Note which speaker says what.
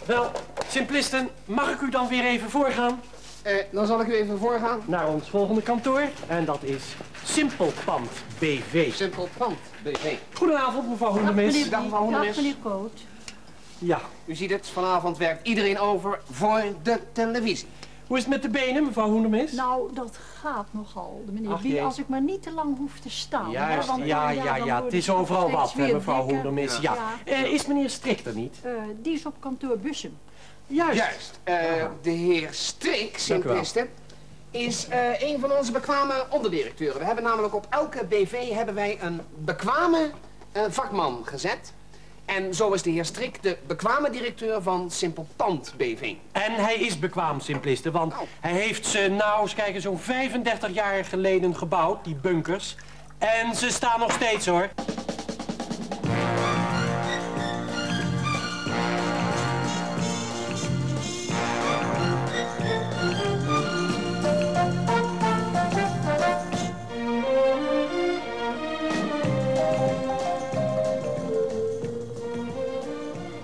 Speaker 1: Wel, simplisten, mag ik u dan weer even voorgaan?
Speaker 2: Dan zal ik u even voorgaan.
Speaker 1: Naar ons volgende kantoor. En dat is Simpelpand BV.
Speaker 2: Simpelpand BV.
Speaker 1: Goedenavond, mevrouw Hoendermis.
Speaker 2: Dag, mevrouw Hoendermis.
Speaker 3: Dag, meneer Koot.
Speaker 1: Ja.
Speaker 2: U ziet het, vanavond werkt iedereen over voor de televisie.
Speaker 1: Hoe is het met de benen, mevrouw Hoendermis?
Speaker 3: Nou, dat gaat nogal, meneer
Speaker 1: Ach,
Speaker 3: Bie,
Speaker 1: jee.
Speaker 3: als ik maar niet te lang hoef te staan.
Speaker 1: Juist,
Speaker 3: hè, want,
Speaker 1: ja.
Speaker 3: dan
Speaker 1: Het
Speaker 3: wordt
Speaker 1: is
Speaker 3: het
Speaker 1: overal
Speaker 3: steeds
Speaker 1: wat, hè,
Speaker 3: weer
Speaker 1: mevrouw
Speaker 3: dikker.
Speaker 1: Hoendermis. Ja. Is meneer Strik er niet?
Speaker 3: Die is op kantoor Bussum.
Speaker 2: Juist. De heer Strik, simplisten, is een van onze bekwame onderdirecteuren. We hebben namelijk op elke BV hebben wij een bekwame vakman gezet. En zo is de heer Strik de bekwame directeur van Simpelpand BV.
Speaker 1: En hij is bekwaam, simplisten, want hij heeft ze, nou, eens kijken, zo'n 35 jaar geleden gebouwd, die bunkers. En ze staan nog steeds, hoor.